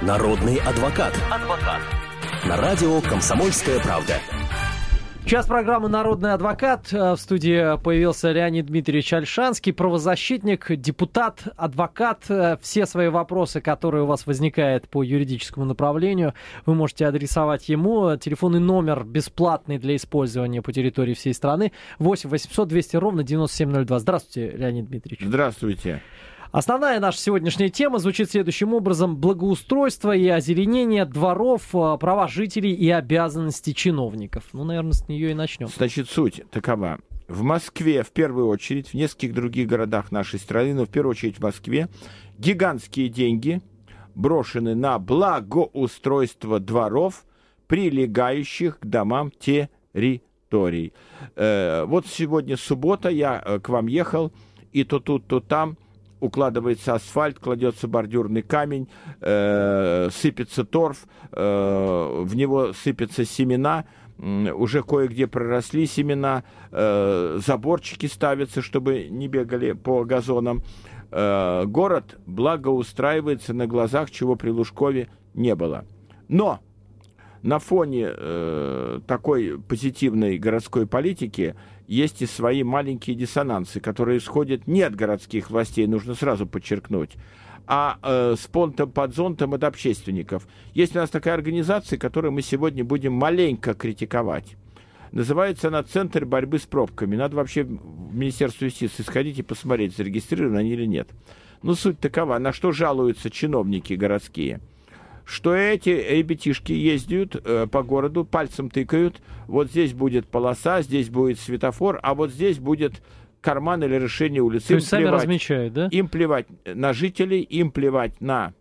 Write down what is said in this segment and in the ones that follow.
Народный адвокат. На радио «Комсомольская правда». Час программы «Народный адвокат». В студии появился Леонид Дмитриевич Ольшанский, правозащитник, депутат, адвокат. Все свои вопросы, которые у вас возникают по юридическому направлению, вы можете адресовать ему. Телефонный номер бесплатный для использования по территории всей страны. 8 800 200 ровно 9702. Здравствуйте, Леонид Дмитриевич. Здравствуйте. Основная наша сегодняшняя тема звучит следующим образом: благоустройство и озеленение дворов, права жителей и обязанности чиновников. Ну, наверное, с нее и начнем. Значит, суть такова. В Москве, в первую очередь, в нескольких других городах нашей страны, но в первую очередь в Москве, гигантские деньги брошены на благоустройство дворов, прилегающих к домам территорий. Вот сегодня суббота, я к вам ехал, и то тут, то там укладывается асфальт, кладется бордюрный камень, сыпется торф, в него сыпятся семена, уже кое-где проросли семена, заборчики ставятся, чтобы не бегали по газонам. Город благоустраивается на глазах, чего при Лужкове не было. Но на фоне такой позитивной городской политики есть и свои маленькие диссонансы, которые исходят не от городских властей, нужно сразу подчеркнуть, а с понтом под зонтом от общественников. Есть у нас такая организация, которую мы сегодня будем маленько критиковать. Называется она «Центр борьбы с пробками». Надо вообще в Министерство юстиции сходить и посмотреть, зарегистрированы они или нет. Но суть такова, на что жалуются чиновники городские. Что эти ребятишки ездят по городу, пальцем тыкают, вот здесь будет полоса, здесь будет светофор, а вот здесь будет карман или решение улицы. То есть сами размечают, да? Им плевать на жителей, им плевать на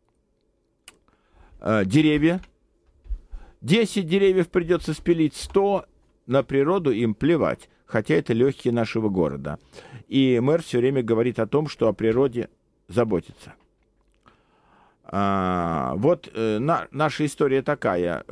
деревья. 10 деревьев придется спилить, 100 на природу им плевать, хотя это легкие нашего города. И мэр все время говорит о том, что о природе заботится. Наша история такая.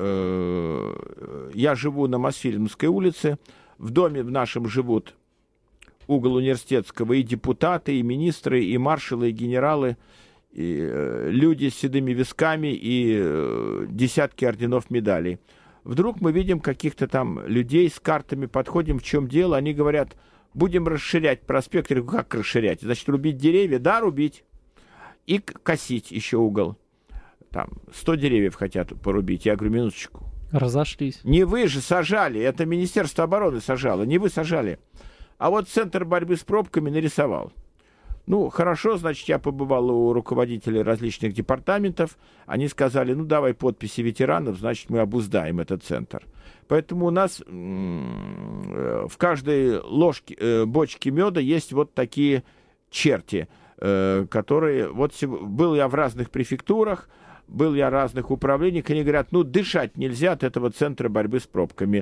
Я живу на Мосфильмовской улице. В доме в нашем живут угол Университетского и депутаты, и министры, и маршалы, и генералы, и люди с седыми висками и десятки орденов, медалей. Вдруг мы видим каких-то там людей с картами, подходим, в чем дело. Они говорят, будем расширять проспект. Я говорю, как расширять? Значит, рубить деревья? Да, рубить. И косить еще угол. Там 100 деревьев хотят порубить. Я говорю, минуточку. Разошлись. Не вы же сажали, это Министерство обороны сажало, не вы сажали. А вот Центр борьбы с пробками нарисовал. Ну, хорошо, значит, я побывал у руководителей различных департаментов. Они сказали, ну, давай подписи ветеранов, значит, мы обуздаем этот центр. Поэтому у нас в каждой бочке меда есть вот такие черти, которые... Вот был я в разных префектурах, был я в разных управлениях, они говорят, ну, дышать нельзя от этого центра борьбы с пробками.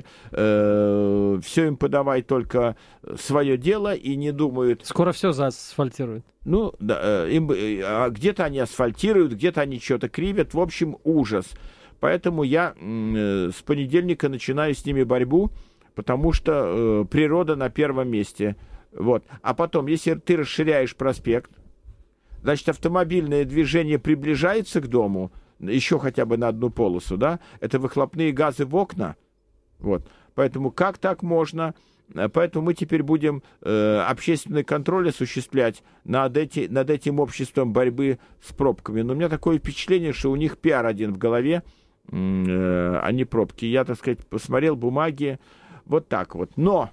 Все им подавай только свое дело и не думают... Скоро все заасфальтируют. Ну, да, где-то они асфальтируют, где-то они что-то кривят. В общем, ужас. Поэтому я с понедельника начинаю с ними борьбу, потому что природа на первом месте. Вот. А потом, если ты расширяешь проспект, значит, автомобильное движение приближается к дому, еще хотя бы на одну полосу, да, это выхлопные газы в окна, вот, поэтому как так можно, поэтому мы теперь будем общественный контроль осуществлять над этим обществом борьбы с пробками, но у меня такое впечатление, что у них пиар один в голове, а не пробки, я, так сказать, посмотрел бумаги, вот так вот, но,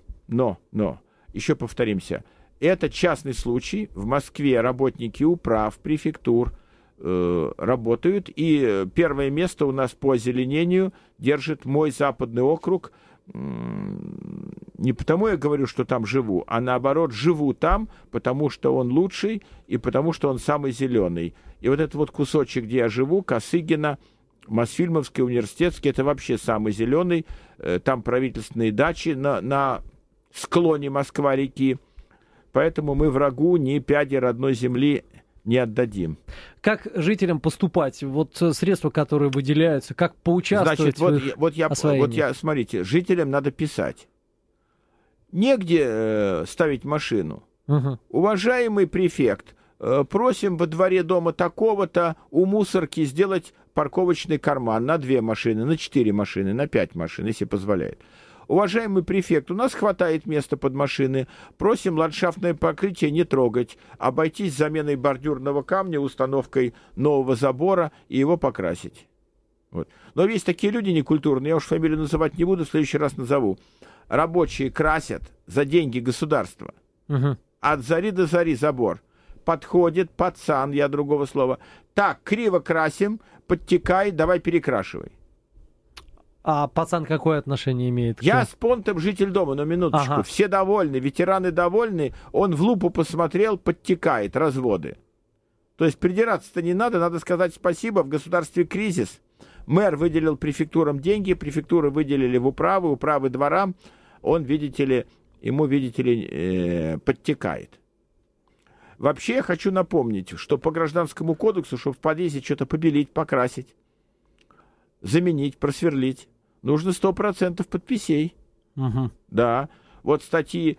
еще повторимся, это частный случай. В Москве работники управ, префектур работают. И первое место у нас по озеленению держит мой западный округ. Не потому я говорю, что там живу, а наоборот, живу там, потому что он лучший и потому что он самый зеленый. И вот этот вот кусочек, где я живу, Косыгина, Мосфильмовский, Университетский, это вообще самый зеленый. Там правительственные дачи на склоне Москва-реки. Поэтому мы врагу ни пяди родной земли не отдадим. Как жителям поступать? Вот средства, которые выделяются, как поучаствовать? Значит, вот я, смотрите, жителям надо писать. Негде ставить машину. Уважаемый префект, просим во дворе дома такого-то у мусорки сделать парковочный карман на 2 машины, на 4 машины, на 5 машин, если позволяет. Уважаемый префект, у нас хватает места под машины. Просим ландшафтное покрытие не трогать, обойтись заменой бордюрного камня, установкой нового забора и его покрасить. Вот. Но есть такие люди некультурные, я уж фамилию называть не буду, в следующий раз назову. Рабочие красят за деньги государства. От зари до зари забор. Подходит пацан, я другого слова. Так, криво красим, подтекает, давай перекрашивай. А пацан какое отношение имеет? Я с понтом житель дома, но минуточку. Ага. Все довольны, ветераны довольны. Он в лупу посмотрел, подтекает, разводы. То есть придираться-то не надо, надо сказать спасибо. В государстве кризис. Мэр выделил префектурам деньги, префектуры выделили в управы дворам. Он, видите ли, подтекает. Вообще я хочу напомнить, что по Гражданскому кодексу, чтобы в подъезде что-то побелить, покрасить, заменить, просверлить, нужно 100% подписей. Да. Вот статьи,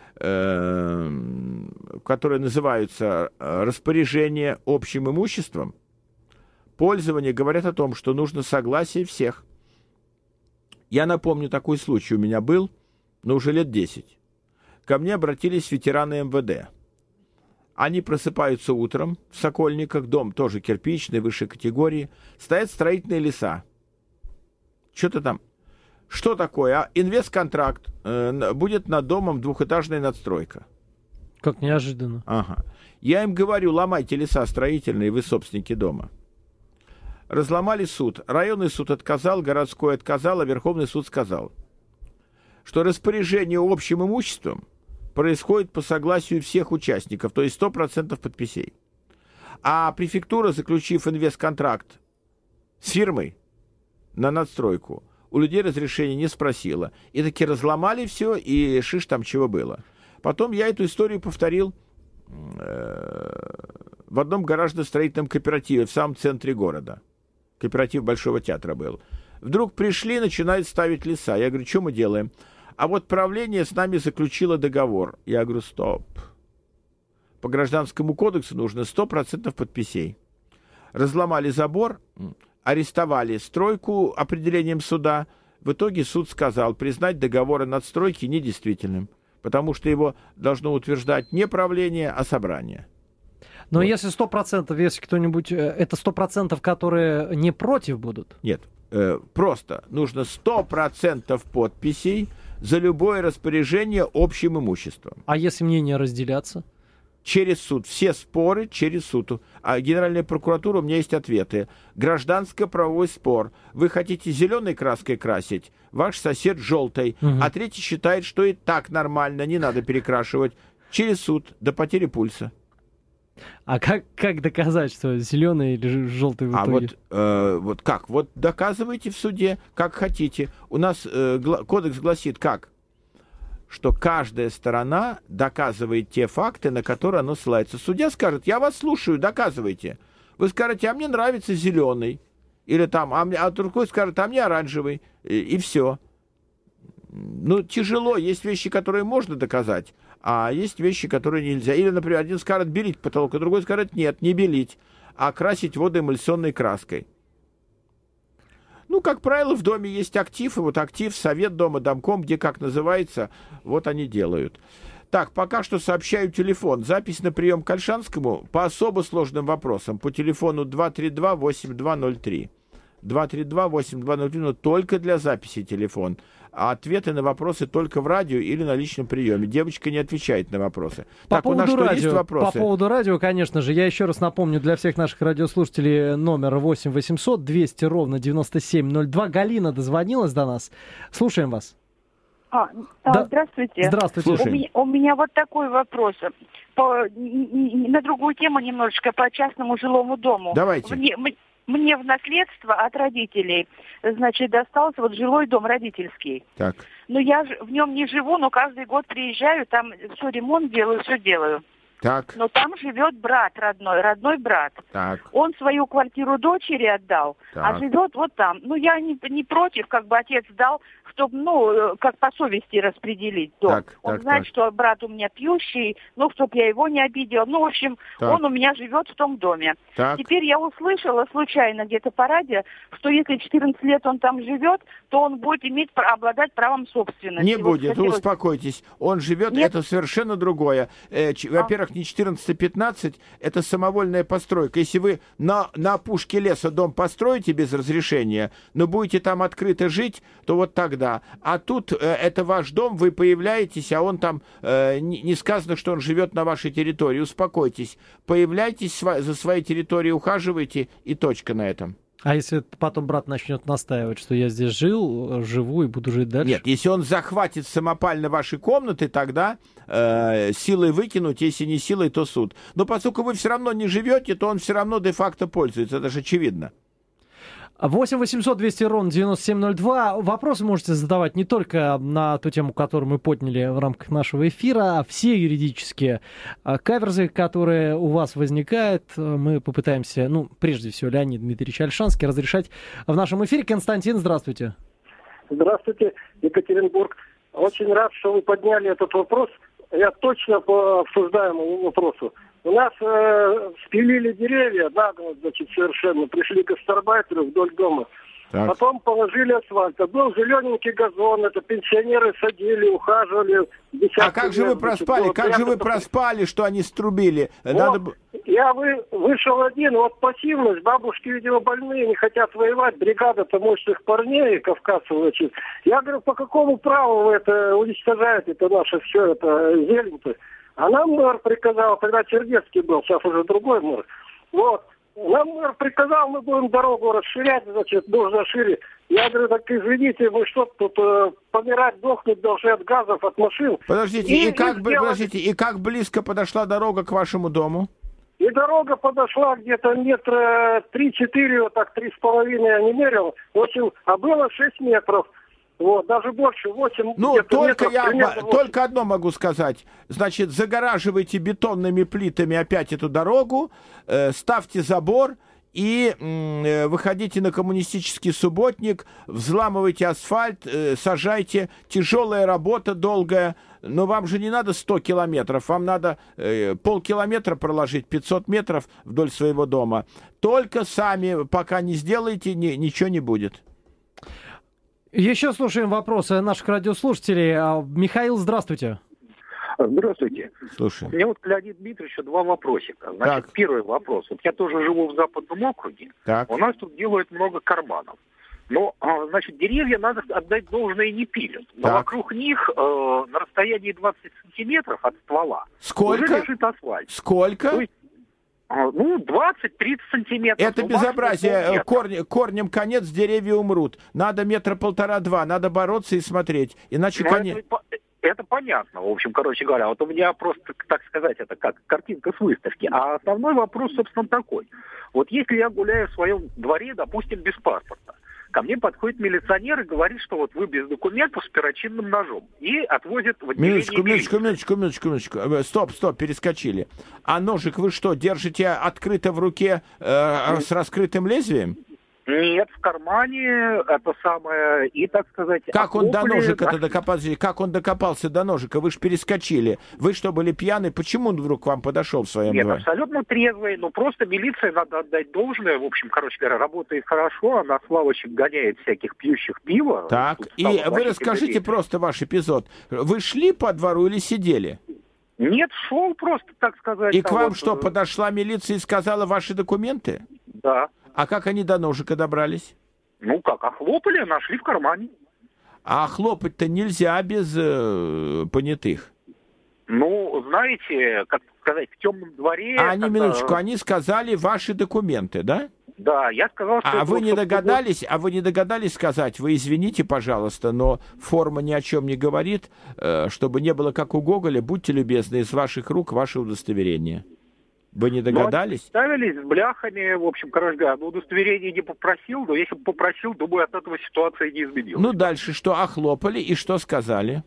которые называются «Распоряжение общим имуществом», пользование, говорят о том, что нужно согласие всех. Я напомню, такой случай у меня был, но уже лет 10. Ко мне обратились ветераны МВД. Они просыпаются утром в Сокольниках, дом тоже кирпичный, высшей категории, стоят строительные леса. Что-то там. Что такое? Инвестконтракт. Будет над домом двухэтажная надстройка. Как неожиданно. Ага. Я им говорю, ломайте леса строительные, вы собственники дома. Разломали суд. Районный суд отказал, городской отказал, а Верховный суд сказал, что распоряжение общим имуществом происходит по согласию всех участников, то есть 100% подписей. А префектура, заключив инвестконтракт с фирмой на надстройку, у людей разрешения не спросила. И таки разломали все, и шиш там чего было. Потом я эту историю повторил в одном гаражно-строительном кооперативе в самом центре города. Кооператив Большого театра был. Вдруг пришли, начинают ставить леса. Я говорю, что мы делаем? А вот правление с нами заключило договор. Я говорю, стоп. По Гражданскому кодексу нужно 100% подписей. Разломали забор, арестовали стройку определением суда. В итоге суд сказал признать договор о надстройке недействительным, потому что его должно утверждать не правление, а собрание. Но вот. Если 100%, если кто-нибудь... Это 100%, которые не против будут? Нет. Просто нужно 100% подписей за любое распоряжение общим имуществом. А если мнения разделятся? Через суд. Все споры через суд. А Генеральная прокуратура, у меня есть ответы. Гражданско-правовой спор. Вы хотите зеленой краской красить, ваш сосед желтой. А третий считает, что и так нормально, не надо перекрашивать. Через суд до потери пульса. А как доказать, что зеленый или желтый в итоге? Вот как? Вот доказывайте в суде, как хотите. У нас кодекс гласит как? Что каждая сторона доказывает те факты, на которые оно ссылается. Судья скажет, я вас слушаю, доказывайте. Вы скажете, а мне нравится зеленый. Или там, а другой скажет, а мне оранжевый. И все. Ну, тяжело. Есть вещи, которые можно доказать, а есть вещи, которые нельзя. Или, например, один скажет белить потолок, а другой скажет нет, не белить, а красить водоэмульсионной краской. Ну, как правило, в доме есть актив, и вот актив, совет дома, домком, где как называется, вот они делают. Так, пока что сообщаю телефон. Запись на прием к Ольшанскому по особо сложным вопросам по телефону 232-8203. 232-8203, но только для записи телефон. А ответы на вопросы только в радио или на личном приеме. Девочка не отвечает на вопросы. По так, у нас что, есть вопросы? По поводу радио, конечно же, я еще раз напомню для всех наших радиослушателей номер 8 800 200 ровно 9702. Галина дозвонилась до нас. Слушаем вас. Да. Здравствуйте. Здравствуйте. У меня вот такой вопрос. На другую тему немножечко, по частному жилому дому. Давайте. Мне в наследство от родителей, значит, достался вот жилой дом родительский. Так. Но я в нем не живу, но каждый год приезжаю, там все ремонт делаю, все делаю. Так. Но там живет брат родной брат. Так. Он свою квартиру дочери отдал, Так. а живет вот там. Ну, я не против, как бы отец дал, чтобы, ну, как по совести распределить дом. Так, Он так, знает, так. что брат у меня пьющий, ну, чтобы я его не обидела. Ну, в общем, Так. он у меня живет в том доме. Так. Теперь я услышала случайно где-то по радио, что если 14 лет он там живет, то он будет обладать правом собственности. Не Вот будет, вы хотелось- успокойтесь. Он живет, Нет. это совершенно другое. Во-первых, не 14, а 15, это самовольная постройка. Если вы на опушке леса дом построите без разрешения, но будете там открыто жить, то вот тогда. А тут это ваш дом, вы появляетесь, а он там, не сказано, что он живет на вашей территории. Успокойтесь. Появляйтесь за своей территорией, ухаживайте, и точка на этом. А если потом брат начнет настаивать, что я здесь живу и буду жить дальше? Нет, если он захватит самопально ваши комнаты, тогда силой выкинуть, если не силой, то суд. Но поскольку вы все равно не живете, то он все равно де-факто пользуется, это же очевидно. 8 800 200 ровно 9702. Вопросы можете задавать не только на ту тему, которую мы подняли в рамках нашего эфира, а все юридические каверзы, которые у вас возникают, мы попытаемся, ну, прежде всего, Леонид Дмитриевич Ольшанский разрешать в нашем эфире. Константин, здравствуйте. Здравствуйте, Екатеринбург. Очень рад, что вы подняли этот вопрос. Я точно по обсуждаемому вопросу. У нас спилили деревья, нагло, значит, совершенно. Пришли гастарбайтеры вдоль дома. Так. Потом положили асфальт. А был зелененький газон, это пенсионеры садили, ухаживали. А как же вы проспали? Как же вы проспали, что они струбили? Вот, я вышел один, вот пассивность, бабушки, видимо, больные, не хотят воевать, бригада-то мощных парней, кавказцев, значит. Я говорю, по какому праву вы это уничтожаете, это наше все, это зелень-то? А нам мэр приказал, тогда Чердецкий был, сейчас уже другой мэр. Вот. Нам мэр приказал, мы будем дорогу расширять, значит, нужно шире. Я говорю, так извините, вы что тут помирать, дохнуть должны от газов, от машин. Подождите, и как близко подошла дорога к вашему дому? И дорога подошла где-то метра 3-4, вот так 3,5 я не мерил. В общем, а было 6 метров. Вот, даже больше, 8 Ну, метров, только одно могу сказать. Значит, загораживайте бетонными плитами опять эту дорогу, ставьте забор и выходите на Коммунистический субботник, взламывайте асфальт, сажайте. Тяжелая работа, долгая. Но вам же не надо 100 километров, вам надо полкилометра проложить, 500 метров вдоль своего дома. Только сами, пока не сделаете, ничего не будет. Еще слушаем вопросы наших радиослушателей. Михаил, здравствуйте. Здравствуйте. Слушай. У меня вот к Леониду Дмитриевичу два вопросика. Значит, Так. Первый вопрос. Вот я тоже живу в Западном округе. Так. У нас тут делают много карманов. Но, значит, деревья надо отдать должное не пилят. Но Так. вокруг них на расстоянии 20 сантиметров от ствола Сколько? уже лежит асфальт. Сколько? То есть, 20-30 сантиметров. Это ну, безобразие. максимум полметра. Корнем конец, деревья умрут. Надо 1,5-2 метра. Надо бороться и смотреть. Иначе Ну, конец... это понятно, в общем, короче говоря. Вот у меня просто, так сказать, это как картинка с выставки. А основной вопрос, собственно, такой. Вот если я гуляю в своем дворе, допустим, без паспорта, ко мне подходит милиционер и говорит, что вот вы без документов с перочинным ножом. И отвозят в отделение Минуточку. Стоп, перескочили. А ножик вы что, держите открыто в руке с раскрытым лезвием? Нет, в кармане это самое, и, так сказать... Как он до окопли, ножика-то докопался? Как он докопался до ножика? Вы же перескочили. Вы что, были пьяны? Почему он вдруг к вам подошел в своем Нет, дворе? абсолютно трезвый, но просто милиция, надо отдать должное, в общем, короче говоря, работает хорошо, она с лавочек гоняет всяких пьющих пива. Так, Тут и стало вы значительно расскажите людей. просто ваш эпизод. Вы шли по двору или сидели? Нет, шел просто, так сказать. И к вам вот, что, подошла милиция и сказала ваши документы? Да. А как они до ножика добрались? Ну как, охлопали, нашли в кармане. А хлопать-то нельзя без понятых. Ну, знаете, как сказать, в темном дворе... А они, когда- минуточку, они сказали ваши документы, да? Да, я сказал, что... А это вы вот, не собственно, догадались сказать, вы извините, пожалуйста, но форма ни о чем не говорит, чтобы не было как у Гоголя, будьте любезны, из ваших рук ваше удостоверение. Вы не догадались? Ставились с бляхами, в общем, короче говоря, удостоверение не попросил, но если бы попросил, думаю, от этого ситуация не изменилась. Ну, дальше что? Охлопали и что сказали?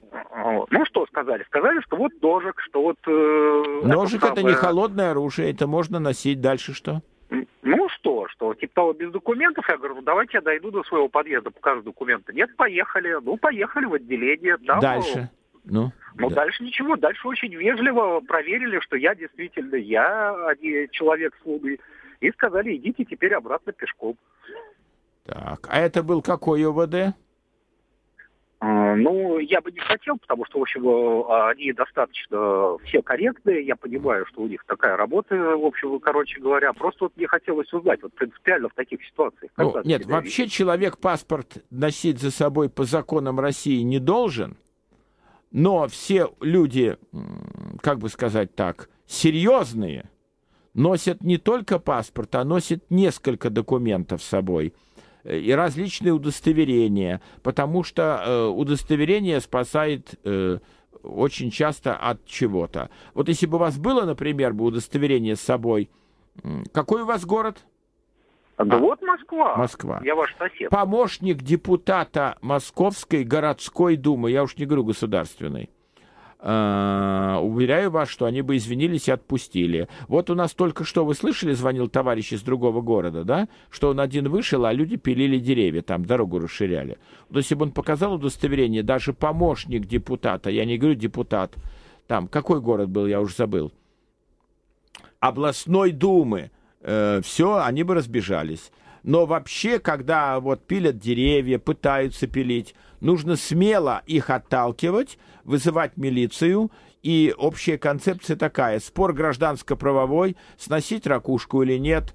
Ну, что сказали? Сказали, что вот ножик, что вот... Ножик — это не холодное оружие, это можно носить. Дальше что? Ну, что, типа того, без документов? Я говорю, ну, давайте я дойду до своего подъезда, покажу документы. Нет, поехали. Ну, поехали в отделение. Там, дальше? Ну, да. Дальше ничего. Дальше очень вежливо проверили, что я действительно, а не человек с Луны. И сказали, идите теперь обратно пешком. Так, а это был какой ОВД? Ну, я бы не хотел, потому что, в общем, они достаточно все корректные. Я понимаю, что у них такая работа, в общем, короче говоря. Просто вот мне хотелось узнать, вот принципиально в таких ситуациях. Нет, вообще человек паспорт носить за собой по законам России не должен, но все люди, как бы сказать так, серьезные, носят не только паспорт, а носят несколько документов с собой. И различные удостоверения, потому что удостоверение спасает очень часто от чего-то. Вот если бы у вас было, например, удостоверение с собой, какой у вас город? Да вот Москва. Москва. Я ваш сосед. Помощник депутата Московской городской думы, я уж не говорю государственной, уверяю вас, что они бы извинились и отпустили. Вот у нас только что, вы слышали, звонил товарищ из другого города, да, что он один вышел, а люди пилили деревья, там дорогу расширяли. То есть, если бы он показал удостоверение, даже помощник депутата, я не говорю депутат, там, какой город был, я уже забыл, областной думы, все, они бы разбежались. Но вообще, когда вот пилят деревья, пытаются пилить, нужно смело их отталкивать, вызывать милицию. И общая концепция такая: спор гражданско-правовой, сносить ракушку или нет,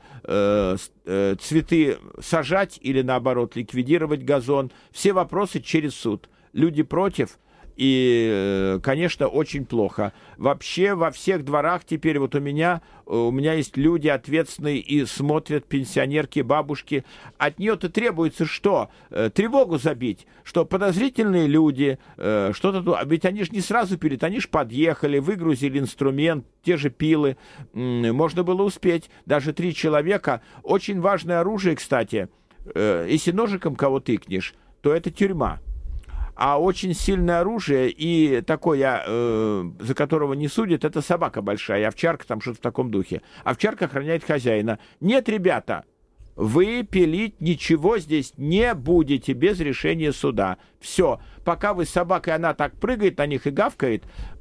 цветы сажать или, наоборот, ликвидировать газон. Все вопросы через суд. Люди против. И, конечно, очень плохо. Вообще во всех дворах теперь вот у меня есть люди ответственные и смотрят, пенсионерки, бабушки. От нее-то требуется что? Тревогу забить, что подозрительные люди, что-то... Ведь они же не сразу пилят, они же подъехали, выгрузили инструмент, те же пилы. Можно было успеть. Даже 3 человека. Очень важное оружие, кстати. Если ножиком кого тыкнешь, то это тюрьма. А очень сильное оружие и такое, за которого не судят, это собака большая, овчарка, там что-то в таком духе. Овчарка охраняет хозяина. Нет, ребята, вы пилить ничего здесь не будете без решения суда. Все. Пока вы с собакой, она так прыгает на них и гавкает,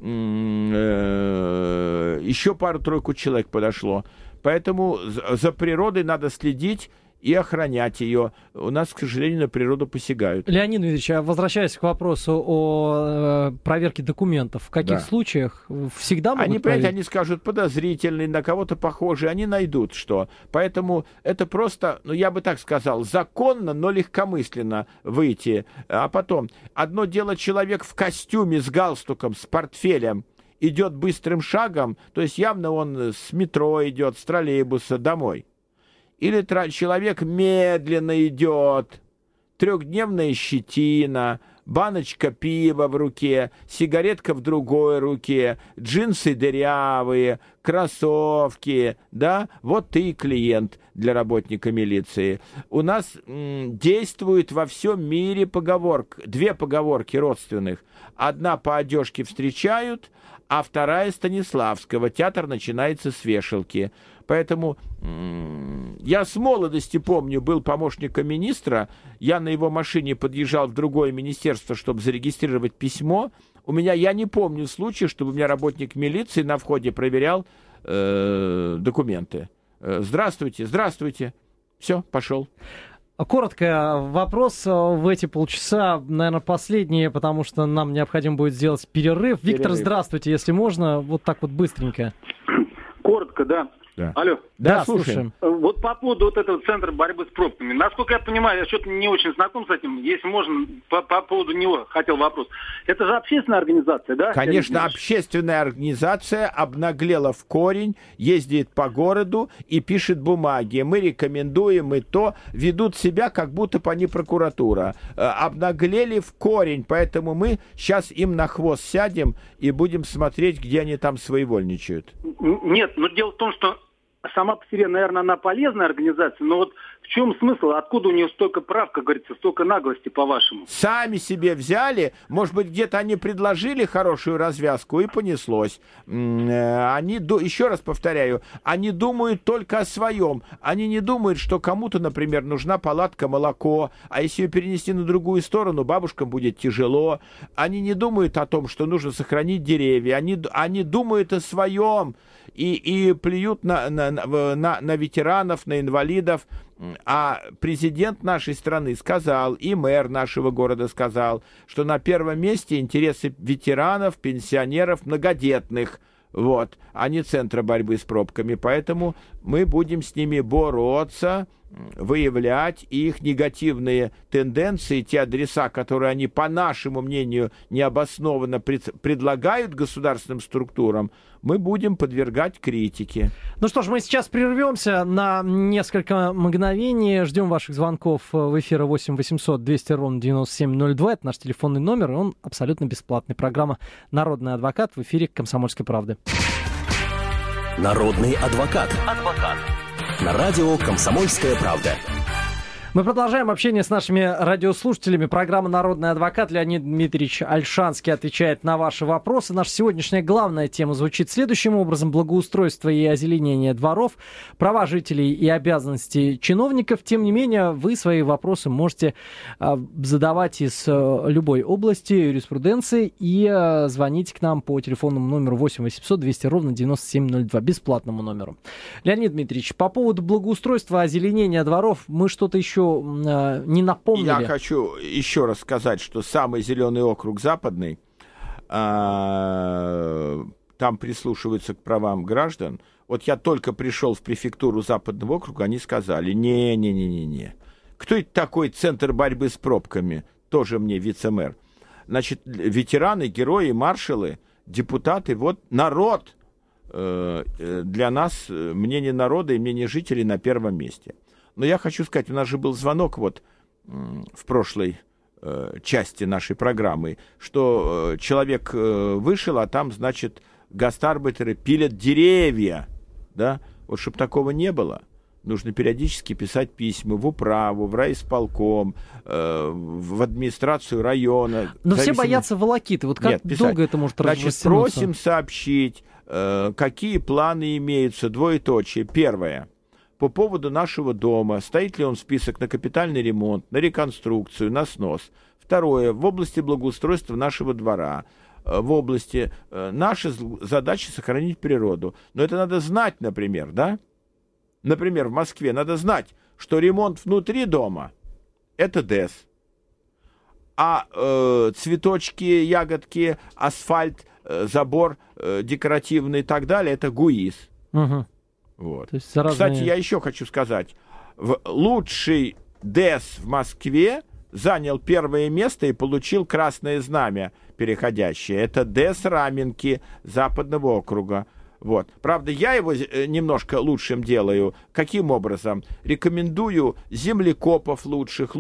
еще пару-тройку человек подошло. Поэтому за природой надо следить и охранять ее. У нас, к сожалению, на природу посягают. Леонид Дмитриевич, возвращаясь к вопросу о проверке документов, в каких случаях всегда могут проверить? Они скажут подозрительный, на кого-то похожий, они найдут что. Поэтому это просто, я бы так сказал, законно, но легкомысленно выйти. А потом, одно дело человек в костюме с галстуком, с портфелем, идет быстрым шагом, то есть явно он с метро идет, с троллейбуса домой. Или человек медленно идет, 3-дневная щетина, баночка пива в руке, сигаретка в другой руке, джинсы дырявые, кроссовки, да, вот ты и клиент для работника милиции. У нас действует во всем мире 2 поговорки родственных. Одна по одежке встречают, а вторая Станиславского. Театр начинается с вешалки. Поэтому я с молодости помню, был помощником министра, я на его машине подъезжал в другое министерство, чтобы зарегистрировать письмо. Я не помню случая, чтобы у меня работник милиции на входе проверял документы. Здравствуйте. Все, пошел. Коротко, вопрос в эти полчаса, наверное, последний, потому что нам необходимо будет сделать перерыв. Виктор, здравствуйте, если можно, вот так вот быстренько. Коротко, да. Алло. Да, слушаем. Вот по поводу вот этого центра борьбы с пробками. Насколько я понимаю, я что-то не очень знаком с этим. Если можно, по поводу него хотел вопрос. Это же общественная организация, да? Конечно, общественная организация обнаглела в корень, ездит по городу и пишет бумаги. Мы рекомендуем и то, ведут себя, как будто бы они прокуратура. Обнаглели в корень, поэтому мы сейчас им на хвост сядем и будем смотреть, где они там своевольничают. Нет, но дело в том, что сама по себе, наверное, она полезная организация, но вот В чем смысл? Откуда у нее столько прав, как говорится, столько наглости, по-вашему? Сами себе взяли, может быть, где-то они предложили хорошую развязку, и понеслось. Еще раз повторяю, они думают только о своем. Они не думают, что кому-то, например, нужна палатка молоко, а если ее перенести на другую сторону, бабушкам будет тяжело. Они не думают о том, что нужно сохранить деревья. Они думают о своем и плюют на ветеранов, на инвалидов. А президент нашей страны сказал, и мэр нашего города сказал, что на первом месте интересы ветеранов, пенсионеров, многодетных, вот, а не Центра борьбы с пробками. Поэтому мы будем с ними бороться, выявлять их негативные тенденции, те адреса, которые они, по нашему мнению, необоснованно предлагают государственным структурам, мы будем подвергать критике. Ну что ж, мы сейчас прервемся на несколько мгновений. Ждем ваших звонков в эфире 8 800 200 ровно 9702. Это наш телефонный номер, и он абсолютно бесплатный. Программа «Народный адвокат» в эфире «Комсомольской правды». Народный адвокат. На радио «Комсомольская правда». Мы продолжаем общение с нашими радиослушателями. Программа «Народный адвокат». Леонид Дмитриевич Ольшанский отвечает на ваши вопросы. Наша сегодняшняя главная тема звучит следующим образом. Благоустройство и озеленение дворов, права жителей и обязанности чиновников. Тем не менее, вы свои вопросы можете задавать из любой области юриспруденции и звонить к нам по телефонному номеру 8 800 200 ровно 9702, бесплатному номеру. Леонид Дмитриевич, по поводу благоустройства, озеленения дворов мы что-то еще не напомнили. Я хочу еще раз сказать, что самый зеленый округ Западный, там прислушиваются к правам граждан. Вот я только пришел в префектуру Западного округа, они сказали, не. Кто это такой Центр борьбы с пробками? Тоже мне вице-мэр. Значит, ветераны, герои, маршалы, депутаты, вот народ. Для нас мнение народа и мнение жителей на первом месте. Но я хочу сказать, у нас же был звонок вот в прошлой части нашей программы, что человек вышел, а там, значит, гастарбайтеры пилят деревья, да? Вот чтобы такого не было, нужно периодически писать письма в управу, в райисполком, в администрацию района. Но все боятся волокиты. Вот как долго это может растянуться? Значит, просим сообщить, какие планы имеются, двоеточие. Первое. По поводу нашего дома, стоит ли он в список на капитальный ремонт, на реконструкцию, на снос. Второе, в области благоустройства нашего двора, в области нашей задачи сохранить природу. Но это надо знать, например, да? Например, в Москве надо знать, что ремонт внутри дома – это ДЭС. А цветочки, ягодки, асфальт, забор декоративный и так далее – это ГУИС. Угу. Вот. То есть разные... Кстати, я еще хочу сказать, лучший ДЭС в Москве занял первое место и получил красное знамя переходящее. Это ДЭС Раменки Западного округа. Вот. Правда, я его немножко лучшим делаю. Каким образом? Рекомендую землекопов лучших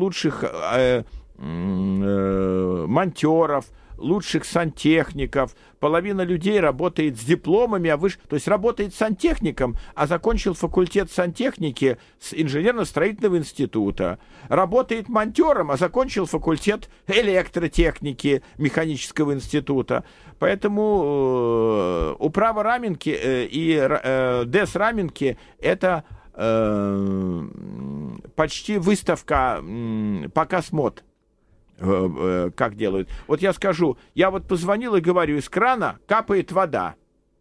монтеров, лучших сантехников. Половина людей работает с дипломами, то есть работает сантехником, а закончил факультет сантехники с инженерно-строительного института. Работает монтером, а закончил факультет электротехники механического института. Поэтому управа Раменки и ДЭС Раменки — это почти выставка, показ мод. Как делают. Вот я скажу, я вот позвонил и говорю, из крана капает вода.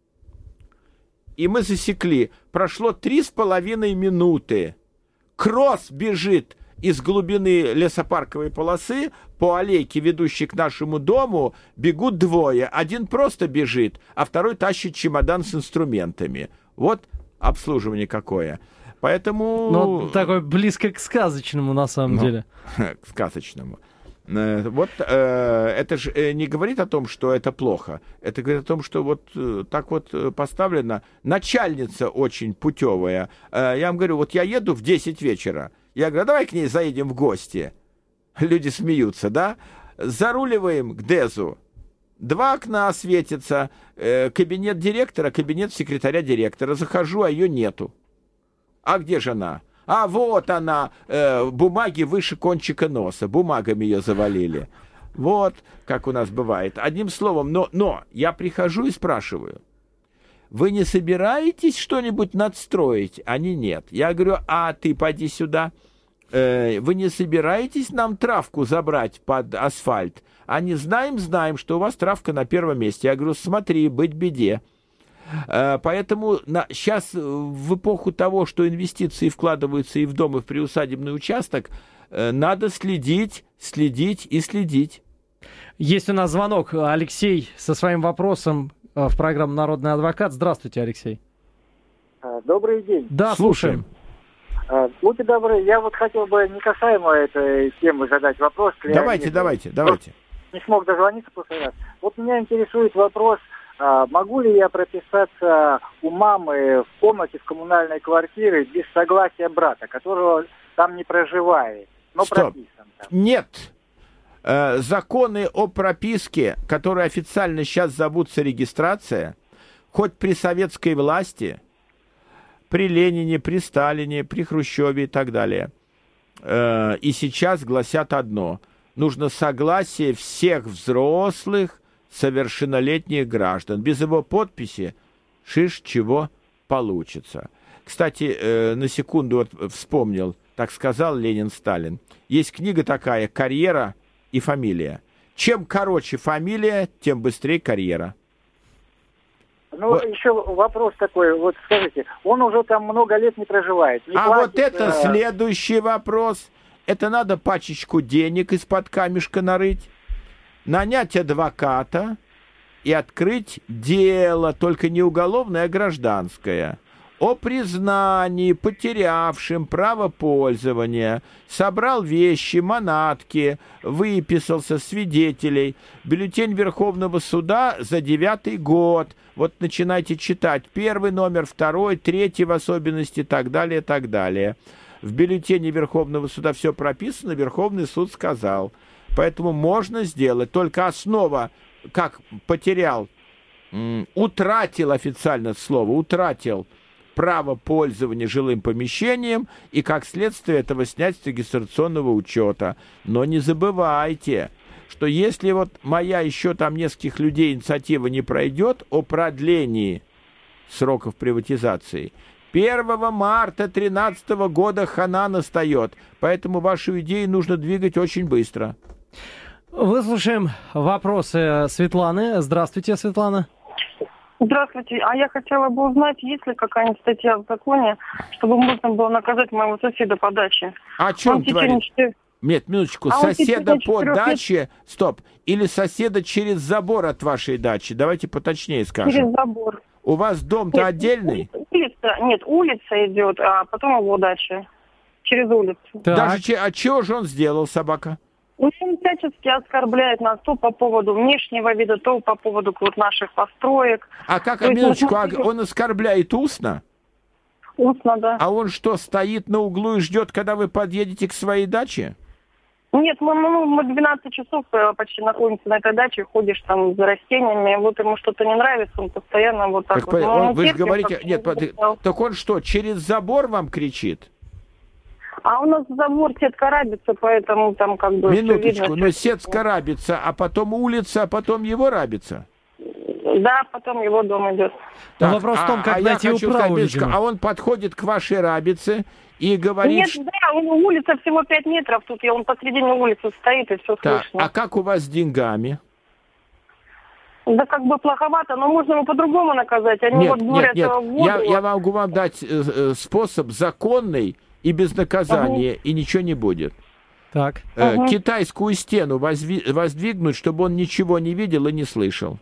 И мы засекли, прошло 3,5 минуты. Кросс бежит из глубины лесопарковой полосы по аллейке, ведущей к нашему дому, бегут двое. Один просто бежит, а второй тащит чемодан с инструментами. Вот обслуживание какое. Поэтому... Ну, такое близко к сказочному, на самом деле. К сказочному. Вот это же не говорит о том, что это плохо. Это говорит о том, что вот так вот поставлено. Начальница очень путевая. Я вам говорю, вот я еду в 10 вечера. Я говорю, давай к ней заедем в гости. Люди смеются, да? Заруливаем к ДЭЗу. 2 окна светятся. Кабинет директора, кабинет секретаря директора. Захожу, а ее нету. А где же она? А вот она, бумаги выше кончика носа, бумагами ее завалили. Вот как у нас бывает. Одним словом, но я прихожу и спрашиваю, вы не собираетесь что-нибудь надстроить? Они нет. Я говорю, а ты поди сюда. Вы не собираетесь нам травку забрать под асфальт? Они знаем, что у вас травка на первом месте. Я говорю, смотри, быть беде. Поэтому сейчас в эпоху того, что инвестиции вкладываются и в дом, и в приусадебный участок, надо следить. Есть у нас звонок. Алексей со своим вопросом в программу «Народный адвокат». Здравствуйте, Алексей. Добрый день. Да, слушаем. Будьте добры, я вот хотел бы не касаемо этой темы задать вопрос. Давайте. Не смог дозвониться после раз. Вот меня интересует вопрос, могу ли я прописаться у мамы в комнате в коммунальной квартире без согласия брата, которого там не проживает, но прописан там? Нет. Законы о прописке, которые официально сейчас зовутся регистрация, хоть при советской власти, при Ленине, при Сталине, при Хрущеве и так далее, и сейчас гласят одно. Нужно согласие всех взрослых, совершеннолетних граждан. Без его подписи шиш чего получится. Кстати, на секунду вспомнил, так сказал Ленин, Сталин. Есть книга такая «Карьера и фамилия». Чем короче фамилия, тем быстрее карьера. Еще вопрос такой, вот скажите, он уже там много лет не проживает. Не платит, вот это следующий вопрос. Это надо пачечку денег из-под камешка нарыть, нанять адвоката и открыть дело, только не уголовное, а гражданское, о признании потерявшим право пользования, собрал вещи, манатки, выписался свидетелей, бюллетень Верховного суда за 9-й год. Вот начинайте читать. 1 номер, 2, 3 в особенности, и так далее, и так далее. В бюллетене Верховного суда все прописано, Верховный суд сказал. Поэтому можно сделать. Только основа, как потерял, утратил официально слово, утратил право пользования жилым помещением и, как следствие этого, снять с регистрационного учета. Но не забывайте, что если вот моя еще там нескольких людей инициатива не пройдет о продлении сроков приватизации, 1 марта 2013 года хана настает. Поэтому вашу идею нужно двигать очень быстро. Выслушаем вопросы Светланы. Здравствуйте, Светлана. Здравствуйте. А я хотела бы узнать, есть ли какая-нибудь статья в законе, чтобы можно было наказать моего соседа по даче. А что он творит? Нет, минуточку. Соседа по даче... Стоп. Или соседа через забор от вашей дачи. Давайте поточнее скажем. Через забор. У вас дом-то отдельный? Улица идет, а потом его дача. Через улицу. А чего же он сделал, собака? Он всячески оскорбляет нас то по поводу внешнего вида, то по поводу вот наших построек. А как, минуточку, он оскорбляет устно? Устно, да. А он что, стоит на углу и ждет, когда вы подъедете к своей даче? Нет, мы 12 часов почти находимся на этой даче, ходишь там за растениями, вот ему что-то не нравится, он постоянно вот так вот. Вы же говорите, нет, так он что, через забор вам кричит? А у нас забор сетка рабица, поэтому там как бы... Минуточку, но сетка рабица, а потом улица, а потом его рабица? Да, потом его дом идет. Так, вопрос в том, как найти управу, а он подходит к вашей рабице и говорит... Нет, да, улица всего 5 метров, тут он посредине улицы стоит, и все слышно. А как у вас с деньгами? Да как бы плоховато, но можно его по-другому наказать. Они нет, воду. Я могу вам дать способ законный и без наказания, и ничего не будет. Так. Китайскую стену воздвигнуть, чтобы он ничего не видел и не слышал.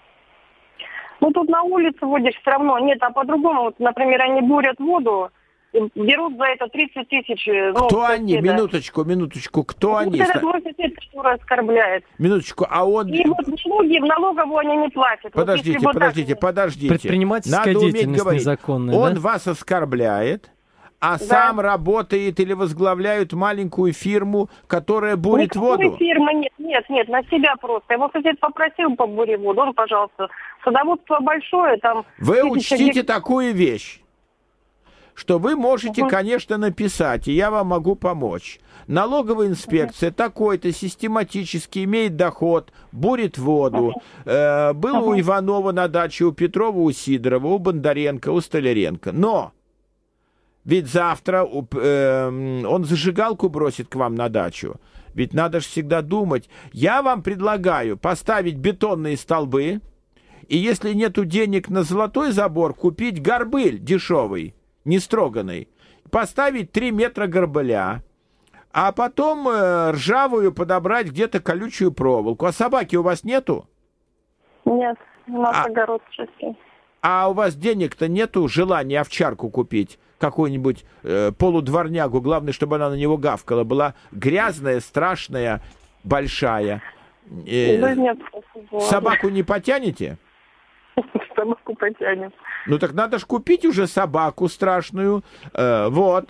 Ну, тут на улице водишь все равно. Нет, а по-другому, вот, например, они бурят воду, берут за это 30 тысяч. Кто они? Минуточку, кто они? Это мой сосед, который оскорбляет. Минуточку, а он... И вот налоги в налоговую они не платят. Подождите. Предпринимательская деятельность незаконная, он вас оскорбляет, а сам работает или возглавляет маленькую фирму, которая бурит воду? Фирма нет, на себя просто. Его сосед попросил побури воду, он, пожалуйста. Садоводство большое, там... Вы учтите такую вещь, что вы можете, конечно, написать, и я вам могу помочь. Налоговая инспекция такой-то систематически имеет доход, бурит воду. Был у Иванова на даче, у Петрова, у Сидорова, у Бондаренко, у Столяренко. Но ведь завтра он зажигалку бросит к вам на дачу. Ведь надо же всегда думать. Я вам предлагаю поставить бетонные столбы, и если нету денег на золотой забор, купить горбыль дешевый, не строганный, поставить 3 метра горбыля, а потом ржавую подобрать где-то колючую проволоку. А собаки у вас нету? Нет, у нас огород чистый. А у вас денег-то нету, желания овчарку купить? Какую-нибудь полудворнягу, главное, чтобы она на него гавкала, была грязная, страшная, большая. Да нет. Собаку не потянете? Собаку потянем. Ну так надо ж купить уже собаку страшную, вот,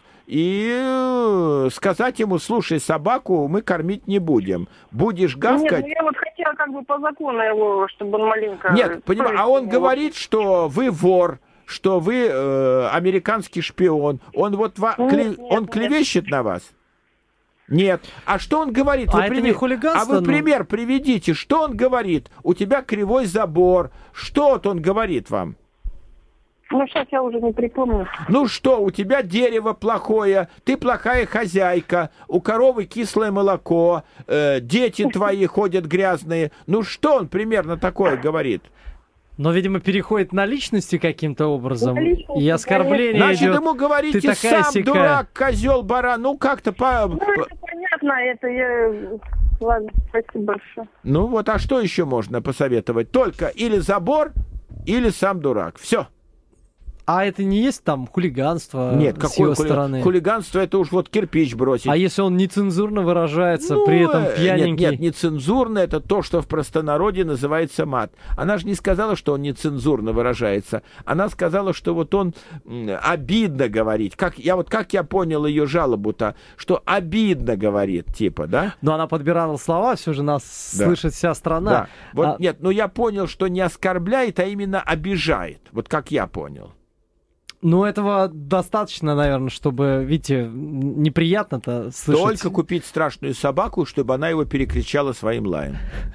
и сказать ему: слушай, собаку мы кормить не будем, будешь гавкать. Нет, я вот хотела как бы по закону его, чтобы он маленько... Нет, понимаю, а он говорит, что вы вор, что вы американский шпион, он вот он клевещет на вас? Нет. А что он говорит? Это не хулиганство? А вы пример приведите. Что он говорит? У тебя кривой забор. Что вот он говорит вам? Ну, сейчас я уже не припомню. Ну что, у тебя дерево плохое, ты плохая хозяйка, у коровы кислое молоко, дети твои ходят грязные. Ну что он примерно такое говорит? Но, видимо, переходит на личности каким-то образом. И оскорбление Значит, идет. ему говорите: сам дурак, козел, баран. Ну, как-то Ну, это понятно, это я... Ладно, спасибо большое. Ну вот, а что еще можно посоветовать? Только или забор, или сам дурак. Все. А это не есть там хулиганство? Нет, с его стороны? Хулиганство? Это уж вот кирпич бросить. А если он нецензурно выражается, при этом пьяненький? Нет, нецензурно — это то, что в простонародье называется мат. Она же не сказала, что он нецензурно выражается. Она сказала, что вот он обидно говорит. Как я понял ее жалобу-то, что обидно говорит, типа, да? Но она подбирала слова, все же нас слышит вся страна. Да. Вот нет, но я понял, что не оскорбляет, а именно обижает. Вот как я понял. Ну, этого достаточно, наверное, чтобы, видите, неприятно-то слышать. Только купить страшную собаку, чтобы она его перекричала своим лаем.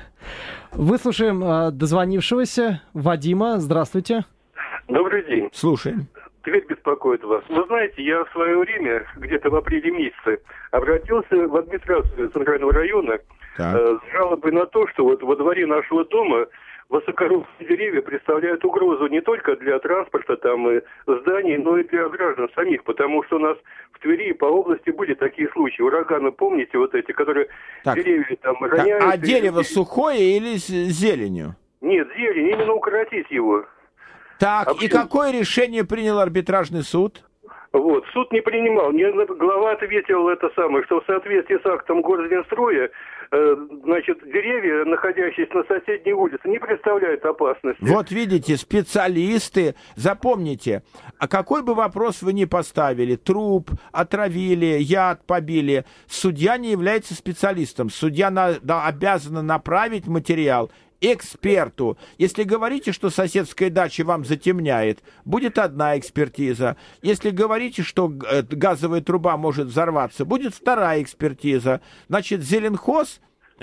Выслушаем дозвонившегося Вадима. Здравствуйте. Добрый день. Слушаем. Тверь беспокоит вас. Вы знаете, я в свое время, где-то в апреле месяце, обратился в администрацию Центрального района с жалобой на то, что вот во дворе нашего дома высокорослые деревья представляют угрозу не только для транспорта там и зданий, но и для граждан самих, потому что у нас в Твери и по области были такие случаи. Ураганы, помните, вот эти, которые деревья там роняют. А дерево сухое или с зеленью? Нет, зелень, именно укоротить его. Так, и какое решение принял арбитражный суд? Вот, суд не принимал. Мне глава ответил это самое, что в соответствии с актом Горземстроя, значит, деревья, находящиеся на соседней улице, не представляют опасности. Вот видите, специалисты, запомните, а какой бы вопрос вы ни поставили, труп, отравили, яд побили, судья не является специалистом. Судья обязана направить материал эксперту. Если говорите, что соседская дача вам затемняет, будет одна экспертиза. Если говорите, что газовая труба может взорваться, будет вторая экспертиза. Значит, Зеленхоз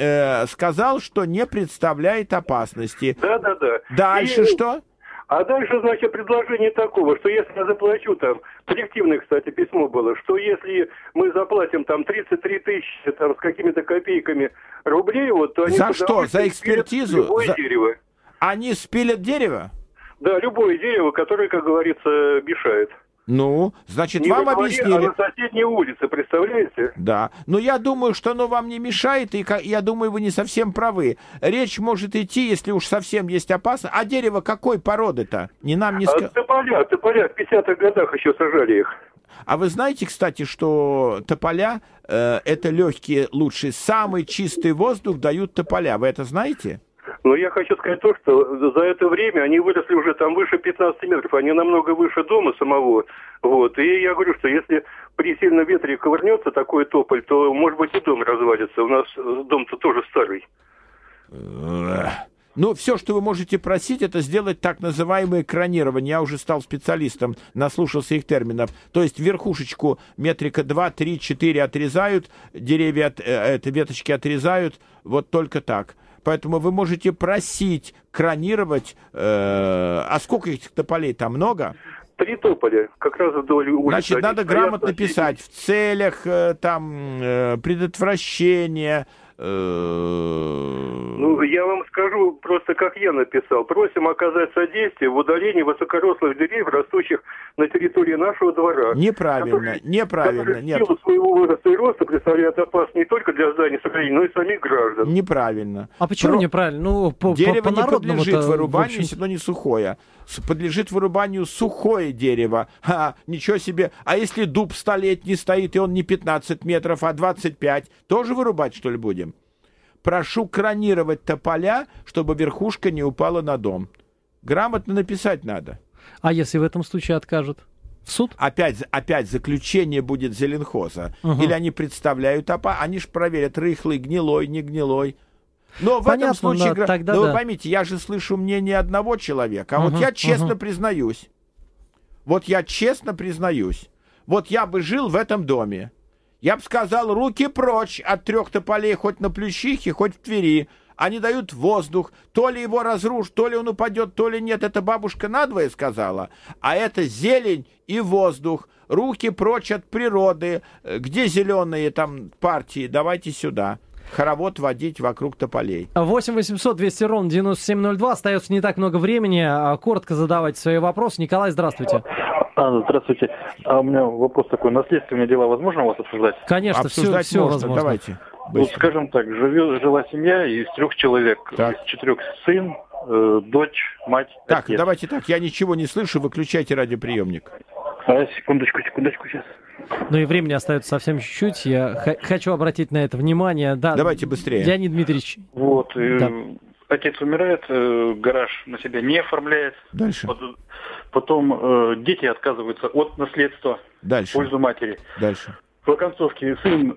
сказал, что не представляет опасности. Да. Дальше что? А дальше, значит, предложение такого, что если я заплачу там, коллективное, кстати, письмо было, что если мы заплатим там 33 тысячи там с какими-то копейками рублей, вот, то они... За что? За экспертизу? Любое дерево. Они спилят дерево? Да, любое дерево, которое, как говорится, мешает. Ну, значит, не вам во дворе, объяснили... а на соседней улице, представляете? Да, но я думаю, что оно вам не мешает, и я думаю, вы не совсем правы. Речь может идти, если уж совсем есть опасность. А дерево какой породы-то? Не нам не сказать. Тополя, в 50-х годах еще сажали их. А вы знаете, кстати, что тополя это легкие, лучшие, самый чистый воздух дают тополя. Вы это знаете? Но я хочу сказать то, что за это время они выросли уже там выше 15 метров, они намного выше дома самого. Вот. И я говорю, что если при сильном ветре ковырнется такой тополь, то, может быть, и дом развалится. У нас дом-то тоже старый. Ну, все, что вы можете просить, это сделать так называемое кронирование. Я уже стал специалистом, наслушался их терминов. То есть верхушечку метрика 2, 3, 4 отрезают, деревья, веточки отрезают, вот только так. Поэтому вы можете просить кронировать. А сколько этих тополей там много? 3 тополя, как раз вдоль улицы. Значит, надо грамотно писать в целях предотвращения. Ну, я вам скажу просто, как я написал. Просим оказать содействие в удалении высокорослых деревьев, растущих на территории нашего двора. Неправильно. Которые в силу своего возраста и роста представляют опасность не только для зданий строений, но и самих граждан. Неправильно. А почему неправильно? Ну, дерево не подлежит вырубанию, если оно не сухое. Подлежит вырубанию сухое дерево. Ничего себе. А если дуб 100-летний стоит, и он не 15 метров, а 25, тоже вырубать, что ли, будем? Прошу кронировать тополя, чтобы верхушка не упала на дом. Грамотно написать надо. А если в этом случае откажут? В суд? Опять заключение будет зеленхоза. Или они представляют они же проверят, рыхлый, гнилой, не гнилой. Но в этом случае, вы поймите, я же слышу мнение одного человека, а вот я честно признаюсь. Вот я бы жил в этом доме. Я бы сказал, руки прочь от 3 тополей, хоть на Плющихе, хоть в Твери. Они дают воздух. То ли его разрушат, то ли он упадет, то ли нет. Это бабушка надвое сказала. А это зелень и воздух. Руки прочь от природы. Где зеленые там партии? Давайте сюда. Хоровод водить вокруг тополей. 8 800 200 ровно 9702. Остается не так много времени. Коротко задавайте свои вопросы. Николай, здравствуйте. Здравствуйте. У меня вопрос такой. Наследственные дела возможно у вас обсуждать? Конечно, обсуждать все можно. возможно. Давайте. Вот, скажем так, жила семья из 3 человек. Так. Из 4 сын, дочь, мать, так, отец. Давайте так. Я ничего не слышу. Выключайте радиоприемник. Секундочку сейчас. Ну и времени остается совсем чуть-чуть. Я хочу обратить на это внимание. Да, давайте быстрее. Леонид Дмитриевич. Вот. Отец умирает, гараж на себя не оформляет. Дальше. Потом дети отказываются от наследства в пользу матери. Дальше. В оконцовке сын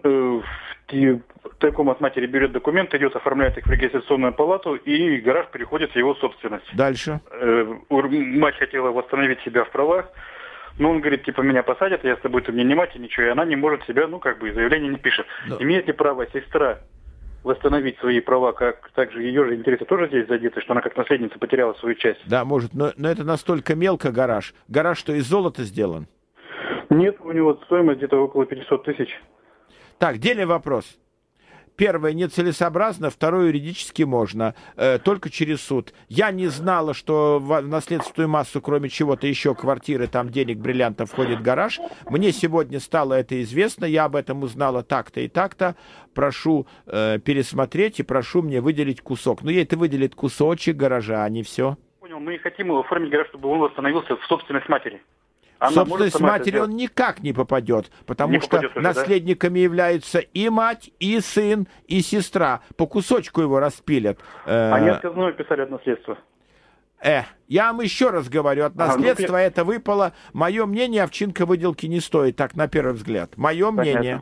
тайком от матери берет документы, идет, оформляет их в регистрационную палату, и гараж переходит в его собственность. Дальше. Мать хотела восстановить себя в правах, но он говорит, меня посадят, я с тобой, ты мне не мать, и ничего, и она не может себя, заявление не пишет. Но... Имеет ли право сестра восстановить свои права, как также ее же интересы тоже здесь задеты, что она как наследница потеряла свою часть? Да, может, но это настолько мелко гараж. Гараж, что из золота сделан? Нет, у него стоимость где-то около 500 тысяч. Так, дельный вопрос. Первое, нецелесообразно, второе, юридически можно, только через суд. Я не знала, что в наследственную массу, кроме чего-то еще, квартиры, там денег, бриллиантов, входит гараж. Мне сегодня стало это известно, я об этом узнала так-то и так-то. Прошу пересмотреть и прошу мне выделить кусок. Но ей это выделит кусочек гаража, а не все. Понял, мы хотим его оформить гараж, чтобы он восстановился в собственность матери. Собственность матери он никак не попадет, потому что наследниками являются и мать, и сын, и сестра. По кусочку его распилят. Они отказное писали от наследства. Я вам еще раз говорю, от наследства это выпало. Мое мнение, овчинка выделки не стоит, так на первый взгляд. Мое мнение.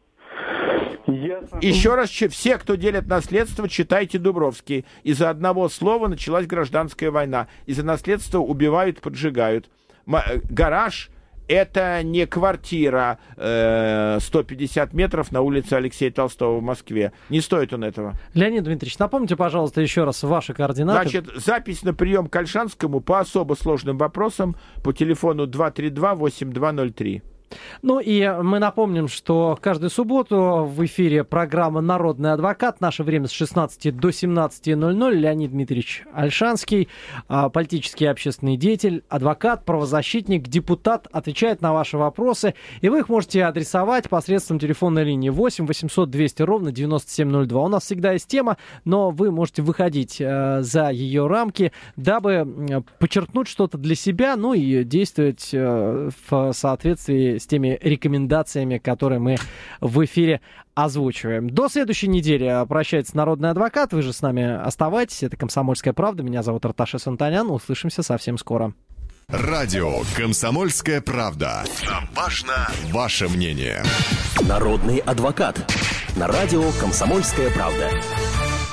Еще раз, все, кто делят наследство, читайте Дубровский. Из-за одного слова началась гражданская война. Из-за наследства убивают, поджигают. Гараж — это не квартира 150 метров на улице Алексея Толстого в Москве. Не стоит он этого. Леонид Дмитриевич, напомните, пожалуйста, еще раз ваши координаты. Значит, запись на прием к Ольшанскому по особо сложным вопросам по телефону 232-8203. Ну и мы напомним, что каждую субботу в эфире программа «Народный адвокат». Наше время с 16 до 17:00. Леонид Дмитриевич Ольшанский, политический и общественный деятель, адвокат, правозащитник, депутат, отвечает на ваши вопросы. И вы их можете адресовать посредством телефонной линии 8 800 200 ровно 9702. У нас всегда есть тема, но вы можете выходить за ее рамки, дабы подчеркнуть что-то для себя, ну и действовать в соответствии с теми рекомендациями, которые мы в эфире озвучиваем. До следующей недели прощается Народный адвокат. Вы же с нами оставайтесь. Это «Комсомольская правда». Меня зовут Арташес Антонян. Услышимся совсем скоро. Радио «Комсомольская правда». Нам важно ваше мнение. Народный адвокат. На радио «Комсомольская правда».